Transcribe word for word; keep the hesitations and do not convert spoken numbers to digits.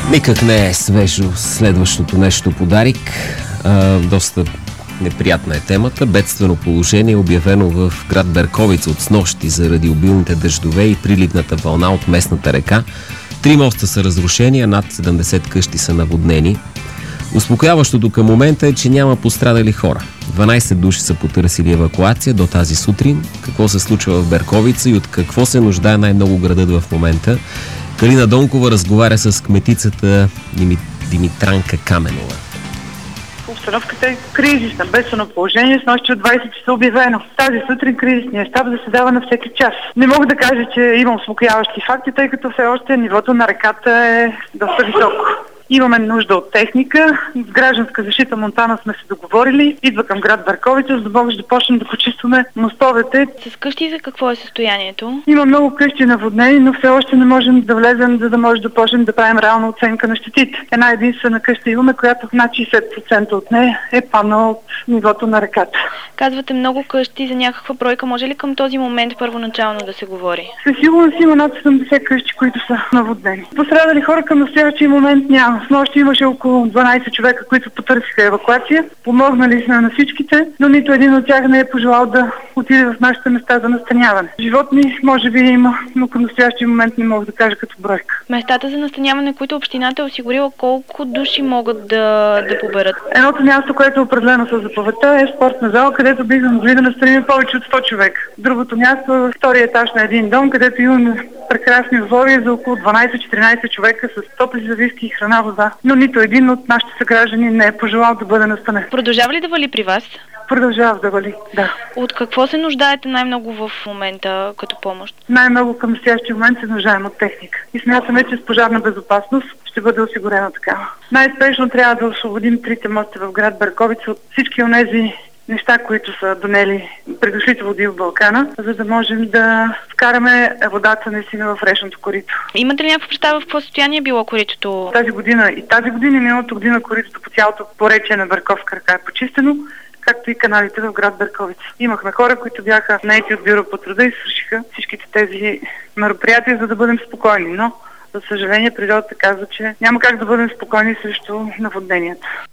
Никак не е свежо следващото нещо подарик. А, доста неприятна е темата. Бедствено положение е обявено в град Берковица от снощи заради обилните дъждове и приливната вълна от местната река. Три моста са разрушени, а над седемдесет къщи са наводнени. Успокояващото към момента е, че няма пострадали хора. дванайсет души са потърсили евакуация до тази сутрин. Какво се случва в Берковица и от какво се нуждае най-много градът в момента? Калина Донкова разговаря с кметицата Димитранка Каменова. Обстановката е кризисна, бедствено положение, с нощи от двайсет часа обявено. Тази сутрин кризисният щаб заседава на всеки час. Не мога да кажа, че има успокояващи факти, тъй като все още нивото на реката е доста високо. Имаме нужда от техника. С гражданска защита Монтана сме се договорили. Идва към град Берковица, за да можем да почнем да почистваме мостовете. С къщи за какво е състоянието? Има много къщи наводнени, но все още не можем да влезем, за да може да почнем да правим реална оценка на щетите. Една единствена къща имаме, която над шейсет процента от нея е паднала от нивото на реката. Казвате много къщи, за някаква бройка. Може ли към този момент първоначално да се говори? Със сигурност има над седемдесет къщи, които са наводнени. Пострадали хора към настоящия момент няма. В нощи имаше около дванайсет човека, които потърсиха евакуация. Помогнали сме на всичките, но нито един от тях не е пожелал да отиде в нашите места за настаняване. Животни може би има, но към настоящия момент не мога да кажа като бройка. Местата за настаняване, които общината е осигурила, колко души могат да, да поберат? Едното място, което е определено със заповедта, е спортна зала, където бихме могли да настаним повече от сто човека. Другото място е втория етаж на един дом, където имаме прекрасни условия за около дванайсет-четиринайсет човека с топли завивки и храна, вода. Но нито един от нашите съграждани не е пожелал да бъде настанен. Продължава ли да вали при вас? Продължава да вали, да. От какво се нуждаете най-много в момента като помощ? Най-много към настоящия момент се нуждаем от техника. И смятаме, че с пожарна безопасност ще бъде осигурена такава. Най-спешно трябва да освободим трите моста в град Берковица от всички онези неща, които са донели придошлите води в Балкана, за да можем да вкараме водата наистина в речното корито. Имате ли някаква представа в какво състояние е било коритото? Тази година и тази година и миналата година коритото по цялото поречие на Берковска река е почистено, както и каналите в град Берковица. Имахме хора, които бяха наети от бюро по труда и свършиха всичките тези мероприятия, за да бъдем спокойни, но за съжаление природата казва, че няма как да бъдем спокойни срещу наводненията.